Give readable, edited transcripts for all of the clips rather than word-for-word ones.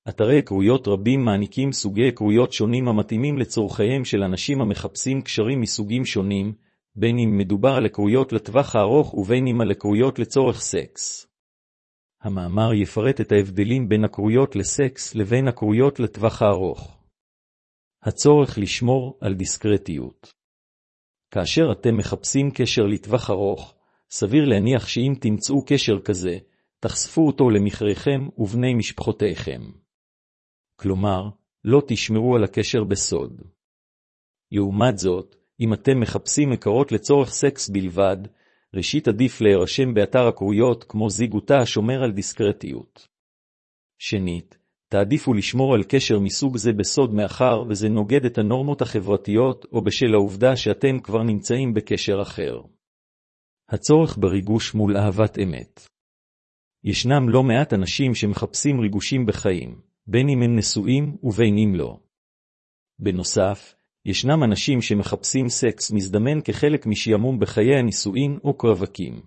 אתרי היכרויות רבים מעניקים סוגי היכרויות שונים המתאימים לצורכיהם של אנשים המחפשים קשרים מסוגים שונים, בין אם מדובר על היכרויות לטווח הארוך ובין אם על היכרויות לצורך סקס. המאמר יפרט את ההבדלים בין היכרויות לסקס לבין היכרויות לטווח הארוך. הצורך לשמור על דיסקרטיות. כאשר אתם מחפשים קשר לטווח ארוך, סביר להניח שאם תמצאו קשר כזה, תחשפו אותו למכריכם ובני משפחותיכם. כלומר, לא תשמרו על הקשר בסוד. לעומת זאת, אם אתם מחפשים היכרות לצורך סקס בלבד, ראשית עדיף להירשם באתר היכרויות כמו זיגותה השומר על דיסקרטיות. שנית, תעדיפו לשמור על קשר מסוג זה בסוד מאחר וזה נוגד את הנורמות החברתיות או בשל העובדה שאתם כבר נמצאים בקשר אחר. הצורך בריגוש מול אהבת אמת. ישנם לא מעט אנשים שמחפשים ריגושים בחיים, בין אם הם נשואים ובין אם לא. בנוסף, ישנם אנשים שמחפשים סקס מזדמן כחלק משעמום בחיי הנישואין או קרבקים.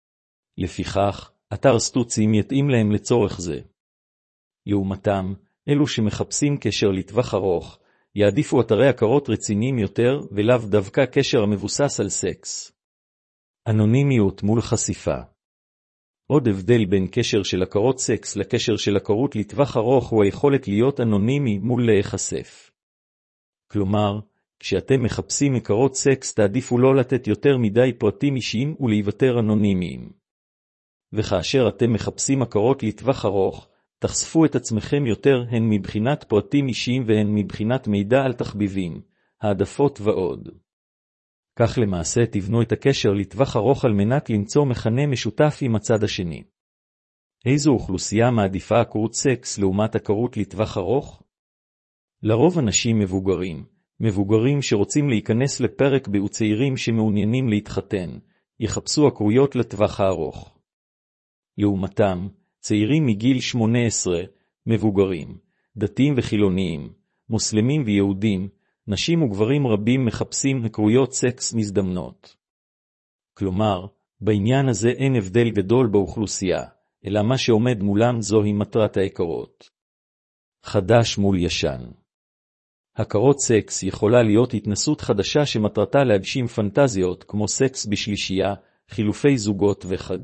לפיכך, אתר סטוצים יתאים להם לצורך זה. לעומתם, אלו שמחפשים קשר לטווח ארוך, יעדיפו אתרי הכרות רציניים יותר ולאו דווקא קשר המבוסס על סקס. אנונימיות מול חשיפה. עוד הבדל בין קשר של הכרות סקס לקשר של הכרות לטווח ארוך הוא היכולת להיות אנונימי מול להיחשף. כלומר, כשאתם מחפשים הכרות סקס תעדיפו לא לתת יותר מדי פרטים אישיים ולהיוותר אנונימיים. וכאשר אתם מחפשים הכרות לטווח ארוך, תחשפו את עצמכם יותר הן מבחינת פרטים אישיים והן מבחינת מידע על תחביבים, העדפות ועוד. כך למעשה תבנו את הקשר לטווח ארוך על מנת למצוא מכנה משותף עם הצד השני. איזו אוכלוסייה מעדיפה הכרות סקס לעומת הכרות לטווח ארוך? לרוב אנשים מבוגרים שרוצים להיכנס לפרק וצעירים שמעוניינים להתחתן, יחפשו הכרויות לטווח הארוך. לעומתם, צעירים מגיל 18, מבוגרים, דתיים וחילוניים, מוסלמים ויהודים, נשים וגברים רבים מחפשים הכרויות סקס מזדמנות. כלומר, בעניין הזה אין הבדל גדול באוכלוסייה, אלא מה שעומד מולם זוהי מטרת ההיכרות. חדש מול ישן. הכרות סקס יכולה להיות התנסות חדשה שמטרתה להגשים פנטזיות כמו סקס בשלישייה, חילופי זוגות וחד.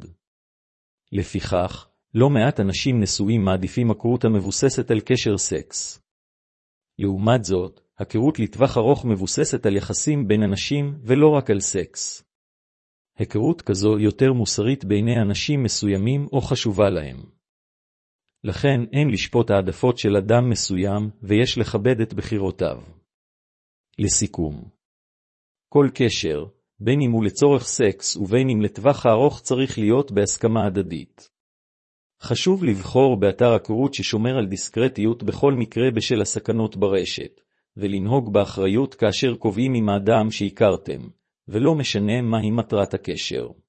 לפיכך, לא מעט אנשים נשואים מעדיפים הכרות המבוססת על קשר סקס. לעומת זאת, הכרות לטווח ארוך מבוססת על יחסים בין אנשים ולא רק על סקס. הכרות כזו יותר מוסרית בעיני אנשים מסוימים או חשובה להם. לכן אין לשפוט העדפות של אדם מסוים ויש לכבד את בחירותיו. לסיכום, כל קשר, בין אם הוא לצורך סקס ובין אם לטווח הארוך צריך להיות בהסכמה הדדית. חשוב לבחור באתר הכרות ששומר על דיסקרטיות בכל מקרה בשל הסכנות ברשת, ולנהוג באחריות כאשר קובעים עם האדם שהכרתם, ולא משנה מהי מטרת הקשר.